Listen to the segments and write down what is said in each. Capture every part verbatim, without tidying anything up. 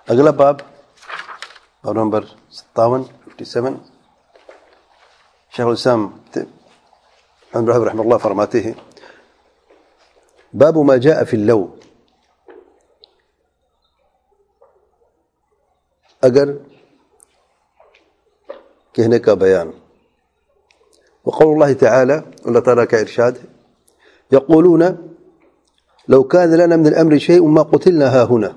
اگلا باب باب نمبر ستاون ففٹی سیون شیخ الاسلام ابن رحمہ رحمہ اللہ فرماتے ہیں باب ما جاء فی اللو، اگر کہنے کا بیان. وقول اللہ تعالی، اللہ تعالیٰ کا ارشاد ہے یقولون لو كان لنا من الامر شيء ما قتلنا ها هنا.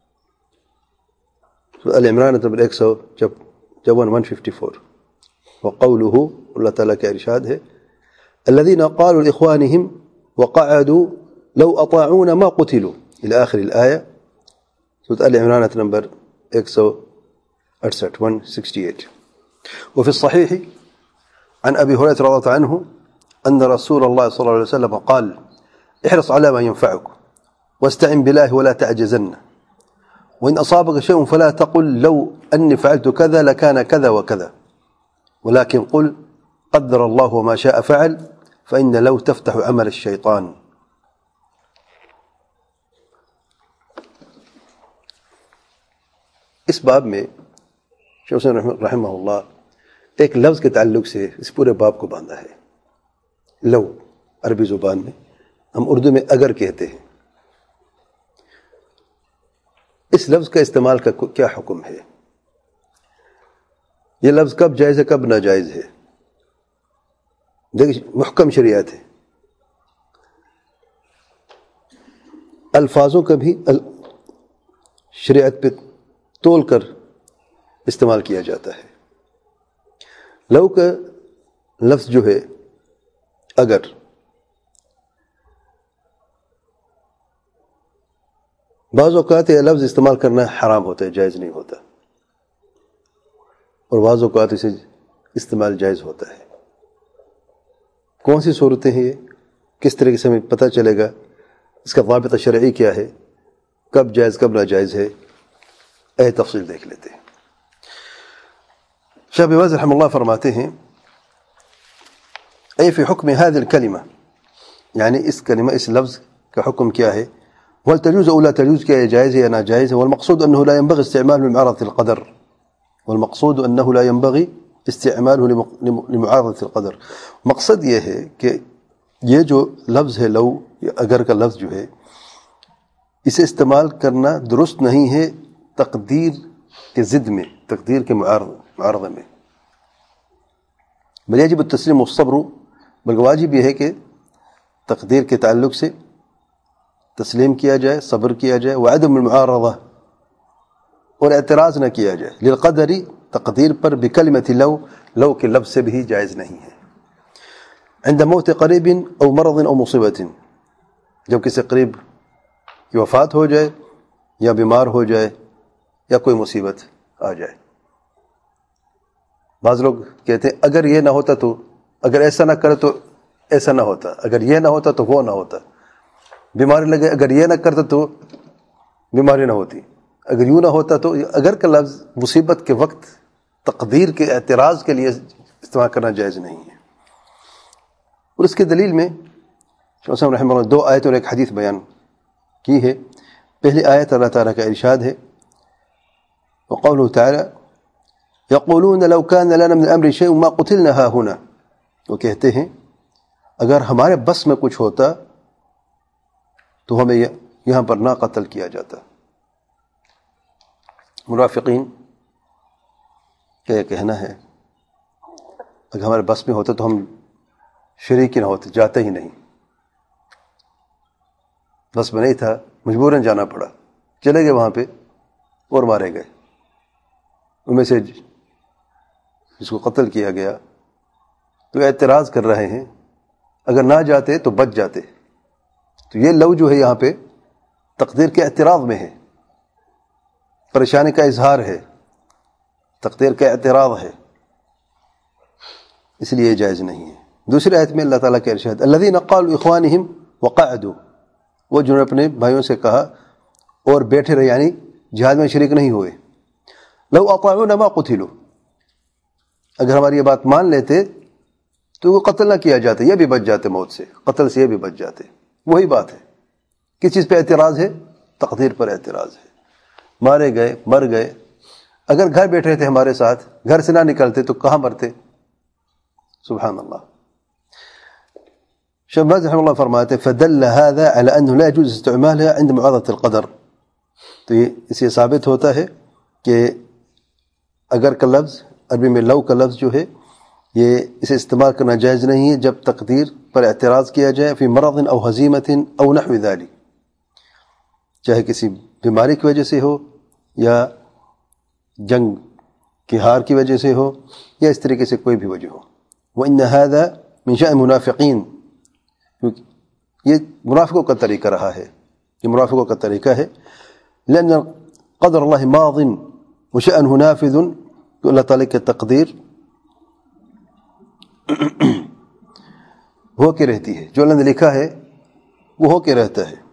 آل عمران نمبر ایک سو چون ون ففٹی فور. وقوله، اللہ تعالیٰ کا ارشاد ہے الذين قالوا لاخوانهم وقعدوا لو اطاعونا ما قتلوا الى اخر الايه. سورة آل عمران نمبر ایک سو اڑسٹھ ون سکسٹی ایٹ. وفي الصحيح عن ابي هريره رضي الله عنه ان رسول الله صلى الله عليه وسلم قال احرص على ما ينفعك واستعن بالله ولا تعجزن وإن أصابك شيء فلا تقل لو أني فعلت كذا لكان كذا وكذا ولكن قل قدر الله وما شاء فعل فإن لو تفتح عمل الشيطان. اس باب میں شیخ الاسلام رحمہ اللہ ایک لفظ کے تعلق سے اس پورے باب کو باندھا ہے. لو عربی زبان میں ہم اردو میں اگر کہتے ہیں. اس لفظ کا استعمال کا کیا حکم ہے؟ یہ لفظ کب جائز ہے کب ناجائز ہے؟ دیکھیں محکم شریعت ہے، الفاظوں کا بھی شریعت پہ تول کر استعمال کیا جاتا ہے. لو کا لفظ جو ہے اگر، بعض اوقات یہ لفظ استعمال کرنا حرام ہوتا ہے، جائز نہیں ہوتا، اور بعض اوقات اسے استعمال جائز ہوتا ہے. کون سی صورتیں ہیں یہ؟ کس طریقے سے ہمیں پتہ چلے گا؟ اس کا ضابطہ شرعی کیا ہے؟ کب جائز کب ناجائز ہے؟ اے تفصیل دیکھ لیتے ہیں. شیخ ابن باز رحمہ اللہ فرماتے ہیں اے فی حکم هذه الکلمہ، یعنی اس کلمہ اس لفظ کا حکم کیا ہے؟ وهل تجوز او لا تجوز، کیا جائز ہے یا ناجائز ہے؟ والمقصود انه لا ينبغي استعماله لمعارضة القدر، والمقصود انه لا ينبغي استعماله لمعارضة القدر. مقصد یہ ہے کہ یہ جو لفظ ہے لو یا اگر کا لفظ جو ہے اسے استعمال کرنا درست نہیں ہے تقدیر کے ضد میں، تقدیر کے معارضہ میں. بل یجب التسلیم والصبر، بلکہ واجب یہ ہے کہ تقدیر کے تعلق سے تسلیم کیا جائے، صبر کیا جائے. وعدم المعارضہ، اور اعتراض نہ کیا جائے. للقدر، تقدیر پر، بکلمۃ لو، لو کے لفظ سے بھی جائز نہیں ہے. عند موت قریب او مرض او مصیبت، جب کسی قریب کی وفات ہو جائے یا بیمار ہو جائے یا کوئی مصیبت آ جائے. بعض لوگ کہتے ہیں اگر یہ نہ ہوتا تو، اگر ایسا نہ کرے تو ایسا نہ ہوتا، اگر یہ نہ ہوتا تو وہ نہ ہوتا. بیماری لگے، اگر یہ نہ کرتا تو بیماری نہ ہوتی، اگر یوں نہ ہوتا تو. اگر کا لفظ مصیبت کے وقت تقدیر کے اعتراض کے لیے استعمال کرنا جائز نہیں ہے. اور اس کی دلیل میں شیخ الاسلام رحمہ اللہ دو آیت اور ایک حدیث بیان کی ہے. پہلی آیت اللہ تعالیٰ کا ارشاد ہے وقوله تعالی یقولون لو كان لنا من الامر شيء ما قتلنا ها هنا. وہ کہتے ہیں اگر ہمارے بس میں کچھ ہوتا تو ہمیں یہاں پر نہ قتل کیا جاتا. منافقین کا یہ کہنا ہے اگر ہمارے بس میں ہوتا تو ہم شریک نہ ہوتے، جاتے ہی نہیں. بس میں نہیں تھا، مجبوراً جانا پڑا، چلے گئے وہاں پہ اور مارے گئے. ان میں سے جس کو قتل کیا گیا تو اعتراض کر رہے ہیں اگر نہ جاتے تو بچ جاتے. تو یہ لو جو ہے یہاں پہ تقدیر کے اعتراض میں ہے، پریشانی کا اظہار ہے، تقدیر کا اعتراض ہے، اس لیے جائز نہیں ہے. دوسری آیت میں اللہ تعالیٰ کے ارشاد الذین قالوا لاخوانہم وقعدوا، وہ جنہوں نے اپنے بھائیوں سے کہا اور بیٹھے رہے، یعنی جہاد میں شریک نہیں ہوئے. لو اطاعونا ما قتلوا، اگر ہماری یہ بات مان لیتے تو وہ قتل نہ کیا جاتا، یہ بھی بچ جاتے موت سے، قتل سے یہ بھی بچ جاتے. وہی بات ہے. کس چیز پہ اعتراض ہے؟ تقدیر پر اعتراض ہے. مارے گئے مر گئے. اگر گھر بیٹھے تھے ہمارے ساتھ, گھر سے نہ نکلتے تو کہاں مرتے؟ سبحان اللہ. شیخ باز رحمہ اللہ فرماتے فدل هذا على انه لا يجوز استعمالها عند معارضة القدر. تو یہ اس سے ثابت ہوتا ہے کہ اگر کا لفظ عربی میں لو کا لفظ جو ہے یہ اسے استعمال کرنا جائز نہیں ہے جب تقدیر پر اعتراض کیا جائے فی مرض او ہزیمت او نحو ذلك, چاہے کسی بیماری کی وجہ سے ہو یا جنگ کی ہار کی وجہ سے ہو یا اس طریقے سے کوئی بھی وجہ ہو. وَإِنَّ هَذَا مِنْ شَأْنِ الْمُنَافِقِينَ, یہ منافقوں کا طریقہ رہا ہے, یہ منافقوں کا طریقہ ہے. لأن قدر اللہ ماض وشأنه نافذ, کہ اللہ تعالیٰ کی تقدیر ہو کے رہتی ہے, جو اللہ نے لکھا ہے وہ ہو کے رہتا ہے.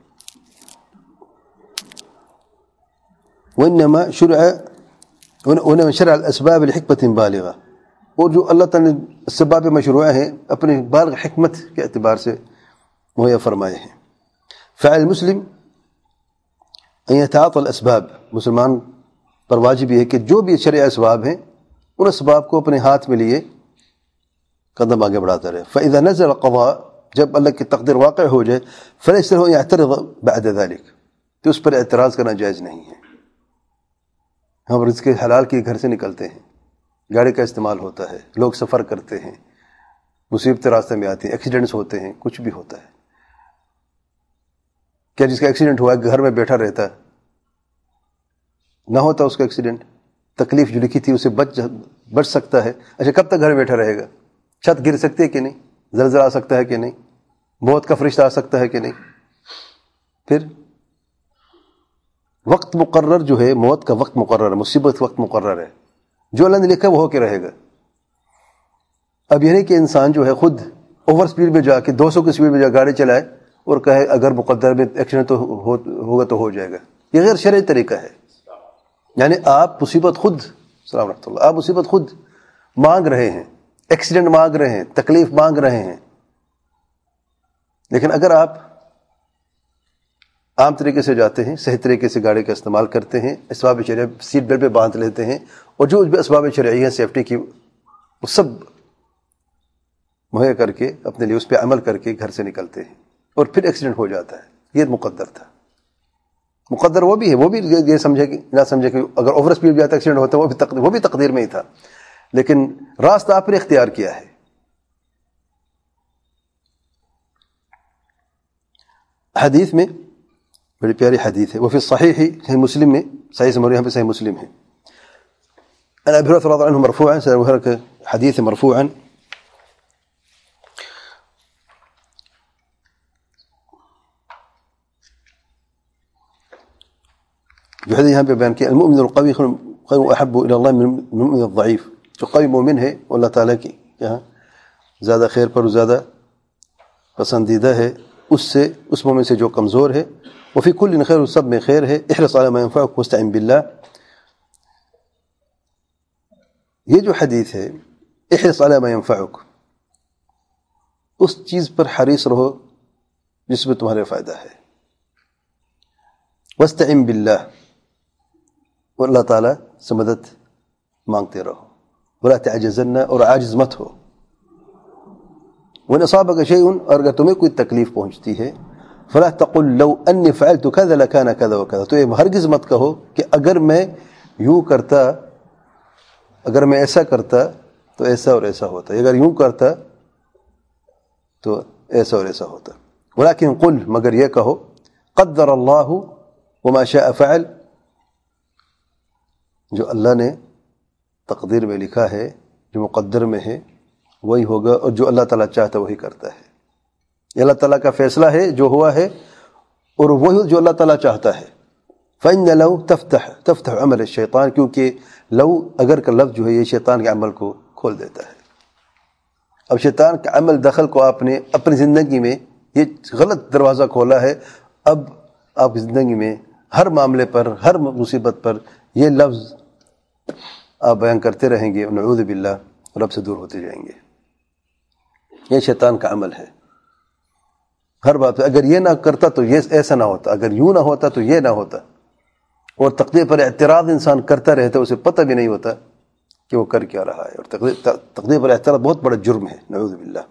وإنما شرع وإنما شرع الأسباب لحكمة بالغة, اور جو اللہ تعالیٰ نے اسباب مشروع ہیں اپنے بالغ حکمت کے اعتبار سے مہیا فرمائے ہیں. فعل المسلم ان يتعاطى الاسباب, مسلمان پر واجب یہ ہے کہ جو بھی شرعی اسباب ہیں ان اسباب کو اپنے ہاتھ میں لیے قدم آگے بڑھاتا رہے. فاذا نزل القضاء, جب اللہ کی تقدیر واقع ہو جائے, فليس له ان يعترض بعد ذلك, تو اس پر اعتراض کرنا جائز نہیں ہے. ہم رزق حلال کے گھر سے نکلتے ہیں, گاڑی کا استعمال ہوتا ہے, لوگ سفر کرتے ہیں, مصیبتیں راستے میں آتی ہیں, ایکسیڈنٹس ہوتے ہیں, کچھ بھی ہوتا ہے. کیا جس کا ایکسیڈنٹ ہوا ہے گھر میں بیٹھا رہتا ہے؟ نہ ہوتا اس کا ایکسیڈنٹ, تکلیف جو لکھی تھی اسے بچ بچ سکتا ہے. اچھا کب تک گھر میں بیٹھا رہے گا؟ چھت گر سکتی ہے کہ نہیں؟ زلزلہ آ سکتا ہے کہ نہیں؟ موت کا فرشتہ آ سکتا ہے کہ نہیں؟ پھر وقت مقرر جو ہے, موت کا وقت مقرر ہے, مصیبت وقت مقرر ہے, جو اللہ نے لکھا وہ ہو کے رہے گا. اب یہ نہیں کہ انسان جو ہے خود اوور سپیڈ میں جا کے دو سو کی سپیڈ میں جا گاڑی چلائے اور کہے اگر مقدر میں ایکسیڈنٹ تو ہو, ہوگا تو ہو جائے گا. یہ غیر شرعی طریقہ ہے. یعنی آپ مصیبت خود سلام رحمۃ اللہ آپ مصیبت خود مانگ رہے ہیں, ایکسیڈنٹ مانگ رہے ہیں, تکلیف مانگ رہے ہیں. لیکن اگر آپ عام طریقے سے جاتے ہیں, صحیح طریقے سے گاڑی کا استعمال کرتے ہیں, اسباب شرعیہ سیٹ بیلٹ پہ باندھ لیتے ہیں, اور جو بھی اسباب شرعیہ ہیں سیفٹی کی وہ سب مہیا کر کے اپنے لیے اس پہ عمل کر کے گھر سے نکلتے ہیں, اور پھر ایکسیڈنٹ ہو جاتا ہے, یہ مقدر تھا. مقدر وہ بھی ہے, وہ بھی یہ سمجھے کہ نہ سمجھے کہ اگر اوور اسپیڈ جاتا ایکسیڈنٹ ہوتا ہے, وہ بھی تقدیر وہ بھی تقدیر میں ہی تھا, لیکن راستہ آپ نے اختیار کیا ہے. حدیث میں بڑی پیاری حدیث ہے, وہ فی صحیح صحیح مسلم میں, صحیح سے یہاں پہ صحیح مسلم ہے. عن ابي هريره رضي الله عنه مرفوعا, سيدنا ابو هريره حديث مرفوعا, جو حدیث یہاں پہ بیان کیا المؤمن القوی خیر واحب الى الله من المؤمن الضعيف, جو قوی مومن ہے وہ اللہ تعالیٰ کی یہاں زیادہ خیر پر زیادہ پسندیدہ ہے اس سے اس مومن سے جو کمزور ہے. وفي كل خير, سب میں خیر ہے. احرص على ما ينفعك واستعن بالله, یہ جو حدیث ہے احرص على ما ينفعك, اس چیز پر حریص رہو جس میں تمہارے فائدہ ہے. واستعن بالله, اور اللہ تعالیٰ سے مدد مانگتے رہو. ولا تعجزن, اور عاجز مت ہو. وإن أصابك شيء, اور اگر تمہیں کوئی تکلیف پہنچتی ہے, فلا تقل لو أني فعلت كذا لكان كذا وكذا, تو یہ ہرگز مت کہو کہ اگر میں یوں کرتا, اگر میں ایسا کرتا تو ایسا اور ایسا ہوتا, اگر یوں کرتا تو ایسا اور ایسا ہوتا. ولكن قل, مگر یہ کہو قدر اللہ وما شاء فعل, جو اللہ نے تقدیر میں لکھا ہے, جو مقدر میں ہے وہی ہوگا, اور جو اللہ تعالیٰ چاہتا وہی کرتا ہے. یہ اللہ تعالیٰ کا فیصلہ ہے جو ہوا ہے, اور وہی جو اللہ تعالیٰ چاہتا ہے. فإن لو تفتح تفتح عمل الشیطان, کیونکہ لو اگر کا لفظ جو ہے یہ شیطان کے عمل کو کھول دیتا ہے. اب شیطان کا عمل دخل کو آپ نے اپنی زندگی میں یہ غلط دروازہ کھولا ہے. اب آپ کی زندگی میں ہر معاملے پر, ہر مصیبت پر یہ لفظ آپ بیان کرتے رہیں گے, نعوذ باللہ, رب سے دور ہوتے جائیں گے. یہ شیطان کا عمل ہے. ہر بات اگر یہ نہ کرتا تو یہ ایسا نہ ہوتا, اگر یوں نہ ہوتا تو یہ نہ ہوتا. اور تقدیر پر اعتراض انسان کرتا رہتا ہے، اسے پتہ بھی نہیں ہوتا کہ وہ کر کیا رہا ہے. اور تقدیر تقدیر پر اعتراض بہت بڑا جرم ہے، نعوذ باللہ.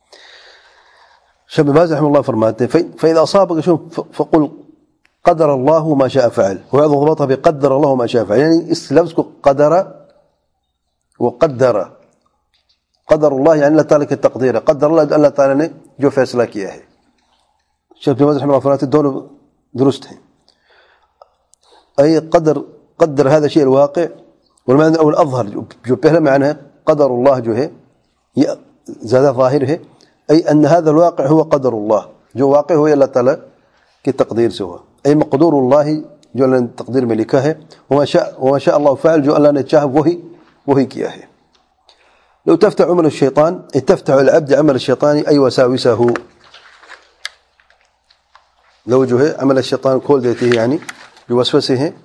شیخ باز رحمہ اللہ فرماتے ہیں فَإِذَا أَصَابَكَ شَيْءٌ فَقُلْ قدر اللہ ما شاء فعل. وهذا ضبطها بقدر اللہ ما شاء فعل، یعنی اس لفظ کو قدر و قدر، قدر اللہ یعنی اللہ تعالیٰ کی تقدیر ہے، قدر اللہ اللہ تعالیٰ نے جو فیصلہ کیا ہے. شیخ باز رحمہ اللہ فرماتے ہیں دونوں درست ہیں. ای قدر قدر هذا شيء الواقع، والمعنى الاول اظہر، جو پہلا معنی ہے قدر اللہ جو ہے یہ زیادہ ظاہر ہے. ای ان هذا الواقع هو قدر اللہ، جو واقع ہو اللہ تعالیٰ کی تقدیر سے ہوا. ای مقدور اللہ، جو اللہ نے تقدیر میں لکھا ہے. وما شاء وما شاء اللہ فعل، جو اللہ نے چاہا وہی وہی کیا ہے. لو تفتح عمل الشیطان، ای تفتح العبد عمل الشیطان ای وساوسه، لو جو ہے عمل الشیطان کھول دیتی ہے، یعنی جو وسوسے ہیں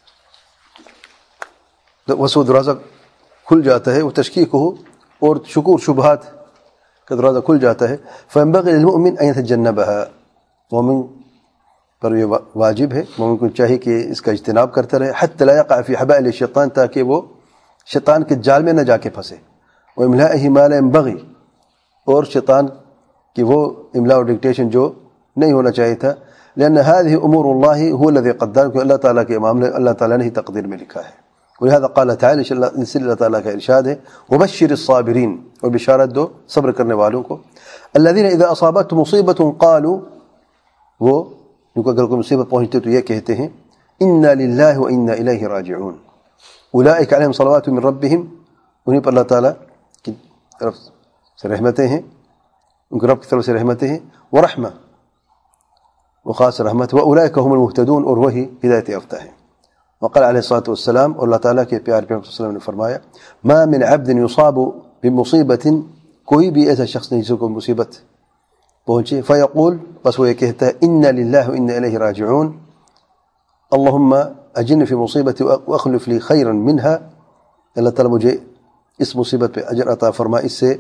وسو دروازہ کھل جاتا ہے، وہ تشکیک ہو اور شکور شبہات کا دروازہ کھل جاتا ہے. فينبغي للمؤمن ان يتجنبها، مومن پر یہ واجب ہے، مومن کو چاہیے کہ اس کا اجتناب کرتا رہے. حتى لا يقع في حبائل الشیطان، تاکہ وہ شیطان کے جال میں نہ جا کے پھنسے. واملائه ما لا ينبغي، اور شیطان کی وہ املاء اور ڈکٹیشن جو نہیں ہونا چاہیے تھا. لأن هذه امور الله هو الذي قدر، کہ اللہ تعالیٰ کے معاملے اللہ تعالیٰ نے ہی تقدیر میں لکھا ہے. ولهذا قال تعالى، اس لیے اللہ تعالیٰ کا ارشاد ہے وبشر الصابرین، اور بشارت دو صبر کرنے والوں کو. الذين اذا اصابتهم مصیبة قالوا، وہ ان کو اگر کوئی مصیبت پہنچتی تو یہ کہتے ہیں انا للہ و انا الیہ راجعون. اولئک علیہم صلوات من ربہم، انہیں پر اللہ تعالیٰ کی طرف سے رحمتیں ہیں، ان کے رب کی طرف سے رحمتیں ہیں. ورحمہ، وہ خاص رحمت. واولئک هم المهتدون، اور وہی ہدایت یافتہ ہیں. وقال علیہ الصلوۃ والسلام، اور اللہ تعالیٰ کے پیارے پیغمبر صلی اللہ علیہ وسلم نے فرمایا ما من عبد يصاب بمصیبت، کوئی بھی ایسا شخص نہیں جس کو مصیبت پہنچے فیقول، بس وہ یہ کہتا ہے انا للہ و انا الیہ راجعون، اللہم اجن فی مصیبتی واخلف لی خیرا منها، اللہ تعالیٰ مجھے اس مصیبت پہ اجر عطا فرما، اس سے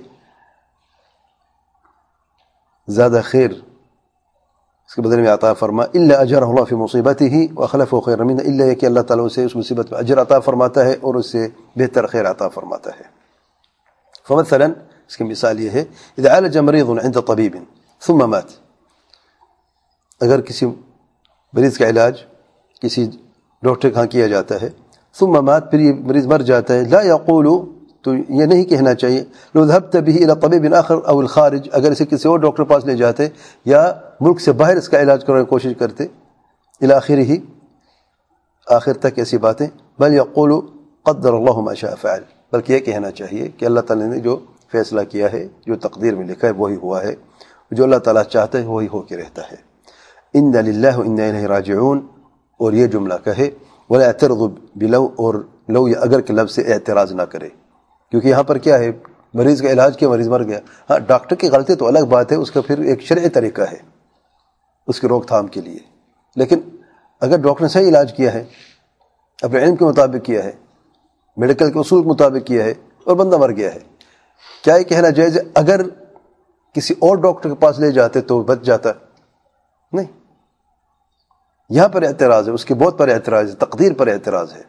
زیادہ خیر اس کے بدلے میں عطا فرما. الا اجرہ اللہ فی مصیبته واخلفه خیرا منها، الا یہ کہ اللہ تعالیٰ اسے اس مصیبت پہ اجر عطا فرماتا ہے اور اس سے بہتر خیر عطا فرماتا ہے. فمثلا، اس کی مثال یہ ہے اذا عالج مریض عند طبیب ثم مات، اگر کسی مریض کا علاج کسی ڈاکٹر کے ہاں کیا جاتا ہے ثم مات، پھر یہ مریض مر جاتا ہے، لا یقول، تو یہ نہیں کہنا چاہیے لو ذهبت به الى طبيب اخر او الخارج، اگر اسے کسی اور ڈاکٹر پاس لے جاتے یا ملک سے باہر اس کا علاج کرنے کی کوشش کرتے، الى اخره، آخر تک ایسی باتیں. بل یقول قدر اللہ ما شاء فعل، بلکہ یہ کہنا چاہیے کہ اللہ تعالیٰ نے جو فیصلہ کیا ہے، جو تقدیر میں لکھا ہے وہی ہوا ہے، جو اللہ تعالیٰ چاہتا ہے وہی ہو کے رہتا ہے. انا للہ و انا الیہ راجعون، اور یہ جملہ کہے. ولا اعترض بلو، اور لو یا اگر کے لفظ سے اعتراض نہ کرے، کیونکہ یہاں پر کیا ہے، مریض کا علاج کیا، مریض مر گیا. ہاں ڈاکٹر کی غلطی تو الگ بات ہے، اس کا پھر ایک شرعی طریقہ ہے اس کی روک تھام کے لیے. لیکن اگر ڈاکٹر نے صحیح علاج کیا ہے، اپنے علم کے مطابق کیا ہے، میڈیکل کے اصول کے مطابق کیا ہے، اور بندہ مر گیا ہے، کیا یہ کہنا جائز ہے اگر کسی اور ڈاکٹر کے پاس لے جاتے تو بچ جاتا؟ نہیں، یہاں پر اعتراض ہے، اس کے موت پر اعتراض ہے، تقدیر پر اعتراض ہے.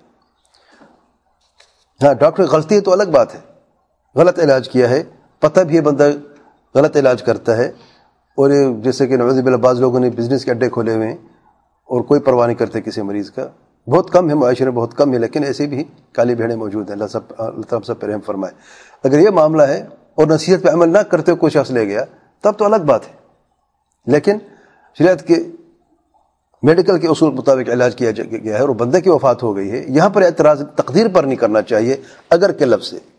ہاں ڈاکٹر کی غلطی ہے تو الگ بات ہے، غلط علاج کیا ہے، پتہ بھی ہے بندہ غلط علاج کرتا ہے، اور جیسے کہ نعوذ باللہ بعض لوگوں نے بزنس کے اڈے کھولے ہوئے ہیں اور کوئی پرواہ نہیں کرتے کسی مریض کا. بہت کم ہے، معاشرے بہت کم ہے، لیکن ایسے بھی کالی بھیڑیں موجود ہیں. اللہ سب اللہ تعالیٰ سب پر رحم فرمائے. اگر یہ معاملہ ہے اور نصیحت پہ عمل نہ کرتے کوئی شخص لے گیا تب تو الگ بات ہے، لیکن شریعت کے میڈیکل کے اصول مطابق علاج کیا گیا ہے اور بندے کی وفات ہو گئی ہے، یہاں پر اعتراض تقدیر پر نہیں کرنا چاہیے اگر کے لفظ سے.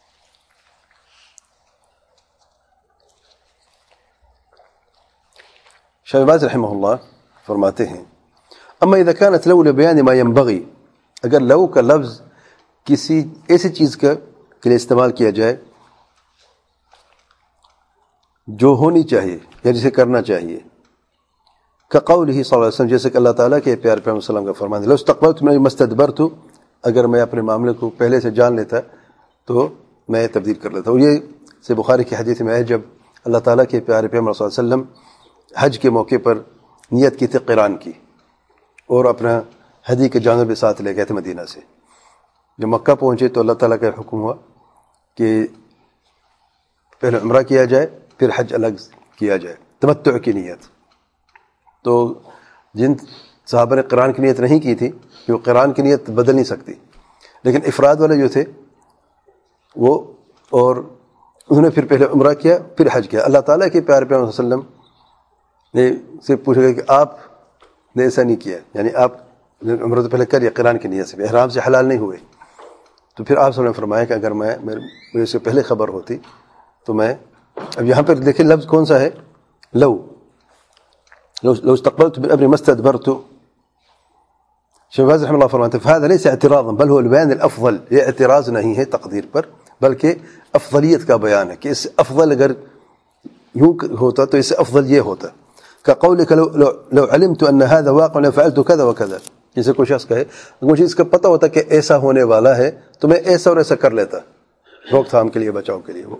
شیخ باز رحمہ اللہ فرماتے ہیں اما اذا كانت لو لبيان ما ينبغي، اگر لو کا لفظ کسی ایسی چیز کا کے لیے استعمال کیا جائے جو ہونی چاہیے یا جسے کرنا چاہیے، كقوله صلی اللہ علیہ وسلم، جیسے کہ اللہ تعالیٰ کے پیارے پیغمبر صلی اللہ علیہ وسلم کا فرمان ہے لو استقبلت من مستدبرت، اگر میں اپنے معاملے کو پہلے سے جان لیتا تو میں تبدیل کر لیتا. اور یہ سے بخاری کی حدیث میں ہے جب اللہ تعالیٰ کے پیارے پیغمبر صلی اللہ علیہ وسلم حج کے موقع پر نیت کی تھی قران کی، اور اپنا ہدی کے جانور بھی ساتھ لے گئے تھے مدینہ سے. جب مکہ پہنچے تو اللہ تعالیٰ کا حکم ہوا کہ پہلے عمرہ کیا جائے پھر حج الگ کیا جائے تمتع کی نیت. تو جن صحابہ نے قران کی نیت نہیں کی تھی کہ وہ قران کی نیت بدل نہیں سکتی، لیکن افراد والے جو تھے وہ اور انہوں نے پھر پہلے عمرہ کیا پھر حج کیا. اللہ تعالیٰ کے پیارے پیغمبر صلی اللہ علیہ وسلم نے سے پوچھا گیا کہ آپ نے ایسا نہیں کیا، یعنی آپ عمرہ تو پہلے کریے قران کی نیت سے، احرام سے حلال نہیں ہوئے. تو پھر آپ صلی اللہ علیہ وسلم نے فرمایا کہ اگر میں مجھے اس سے پہلے خبر ہوتی تو میں اب یہاں پر دیکھیں لفظ کون سا ہے، لو لو استقبلت من امری ما استدبرت. شیخ باز رحمہ اللہ فرماتے ہیں فهذا ليس اعتراضا بل هو البيان الافضل. یہ اعتراض نہیں ہے تقدیر پر بلکہ افضلیت کا بیان ہے کہ اس سے افضل اگر یوں ہوتا تو اس سے افضل یہ ہوتا. كقولك لو, لو, لو علمت ان هذا واقع لفعلت كذا وكذا. جسے کوئی شخص کہے مجھے اس کا پتہ ہوتا کہ ایسا ہونے والا ہے تو میں ایسا اور ایسا کر لیتا، روک تھام کے لیے بچاؤ کے لیے. وہ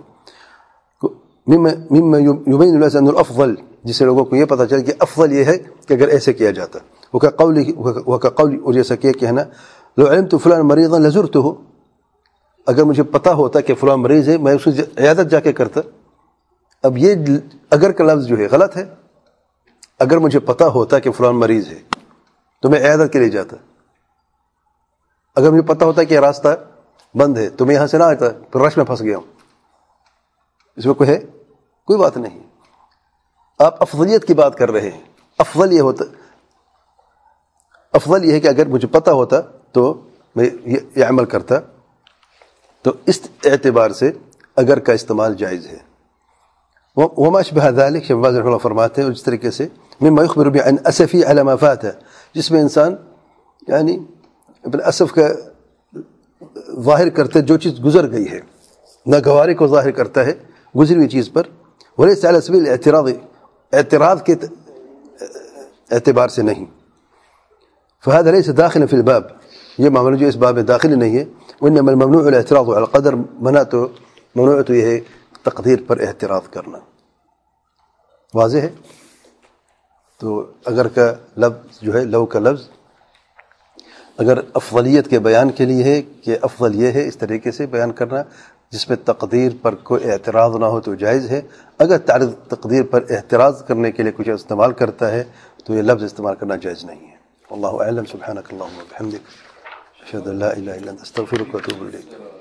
مما يبين الناس ان الافضل، جسے لوگوں کو یہ پتہ چل کہ افضل یہ ہے کہ اگر ایسے کیا جاتا. وكقول وكقول اور جیسا کہ کہنا لو علمت فلان مريضا لزرته، اگر مجھے پتہ ہوتا کہ فلان مریض ہے میں اس کی عیادت جا کے کرتا. اب یہ اگر کا لفظ جو ہے غلط ہے. اگر مجھے پتہ ہوتا کہ فلان مریض ہے تو میں عیادت کے لیے جاتا. اگر مجھے پتہ ہوتا کہ یہ راستہ بند ہے تو میں یہاں سے نہ آتا، پھر رش میں پھنس گیا ہوں. اس میں کوئی ہے کوئی بات نہیں. آپ افضلیت کی بات کر رہے ہیں. افضل یہ ہوتا افضل یہ ہے کہ اگر مجھے پتہ ہوتا تو میں یہ عمل کرتا. تو اس اعتبار سے اگر کا استعمال جائز ہے. وما اشبه ذلك شیخ باز رحمہ اللہ فرماتے ہیں، اس طریقے سے مما يخبر بعن اسفی على ما فات، جس میں انسان یعنی اپنے اسف کا ظاہر کرتا ہے جو چیز گزر گئی ہے، ناگواری کو ظاہر کرتا ہے گزری ہوئی چیز پر. وليس على سبيل الاعتراض، اعتراض کے اعتبار سے نہیں. فهذا ليس داخلا في الباب، یہ معاملہ جو اس باب میں داخل نہیں ہے. وانما الممنوع الاعتراض على القدر، منع تو ممنوع تو یہ ہے تقدیر پر اعتراض کرنا. واضح ہے. تو اگر کا لفظ جو ہے لو کا لفظ اگر افضلیت کے بیان کے لیے ہے کہ افضل یہ ہے اس طریقے سے بیان کرنا جس میں تقدیر پر کوئی اعتراض نہ ہو تو جائز ہے. اگر تعریض تقدیر پر اعتراض کرنے کے لیے کچھ استعمال کرتا ہے تو یہ لفظ استعمال کرنا جائز نہیں ہے. واللہ اعلم. سبحانک اللہم و بحمدک اشہد ان لا الہ الا انت استغفرک و اتوب الیک.